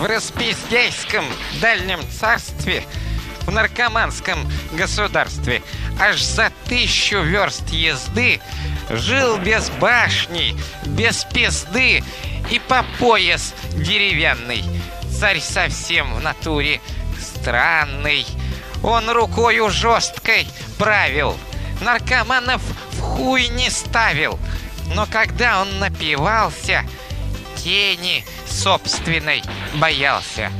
В Распиздяйском дальнем царстве, в наркоманском государстве, аж за 1000 верст езды жил без башни, без пизды и по пояс деревянный. Царь совсем в натуре странный. Он рукою жесткой правил, наркоманов в хуй не ставил. Но когда он напивался, тени собственной боялся.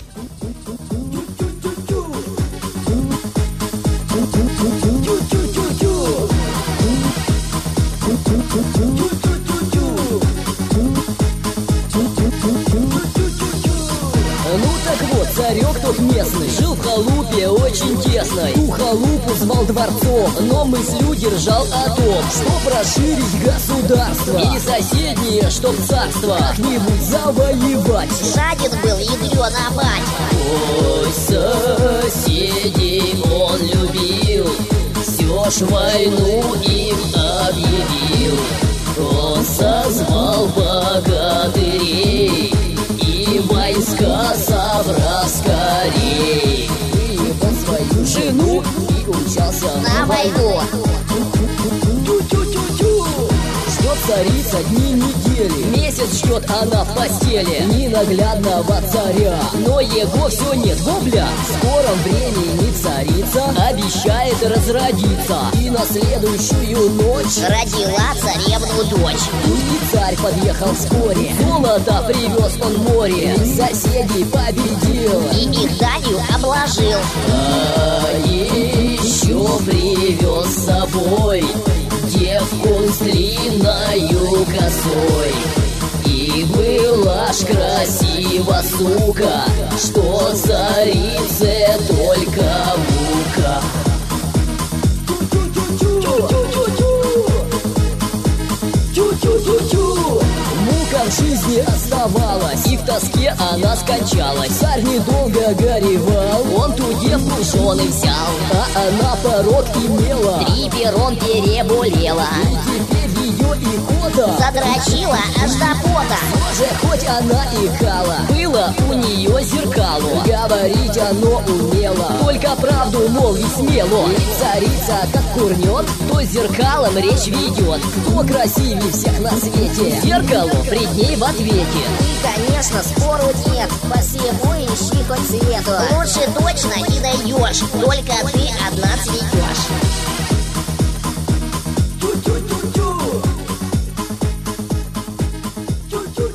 Ну так вот, царек тот местный жил в халупе очень тесной. Ту халупу звал дворцом, но мыслью держал о том, чтоб расширить государство и соседние, чтоб царство как-нибудь завоевать. Жаден был ядрёна мать. Ой, соседей он любил, все ж войну им объявил. Он созвал богатырей и войска собрал скорей. Выебал свою жену и умчался На войну. Ждет царица дни недели, месяц ждет она в постели ненаглядного царя. Но его все нет, вопля. В скором времени царица обещает разродиться и на следующую ночь Родила царевну дочь. и царь подъехал вскоре. Золото привез он море, соседей победил И их данью обложил. а еще привез с собой девку с длинною косой. И была ж красива сука, что царице только мука. Мука в жизни оставалась, и в тоске она скончалась. Царь недолго горевал, он ту девку жены взял, а она порок имела, 3 пером переболела. и теперь ее икота Задрочила аж до пота. же хоть она и кала, было у нее зеркало, говорить оно умело, только правду молви смело. И царица как курнет, то зеркалом речь ведет. Кто красивее всех на свете, зеркало пред ней в ответе. И, конечно, спору нет. По всему ищи хоть цвету. Лучше точно не даешь, только ты одна цветешь.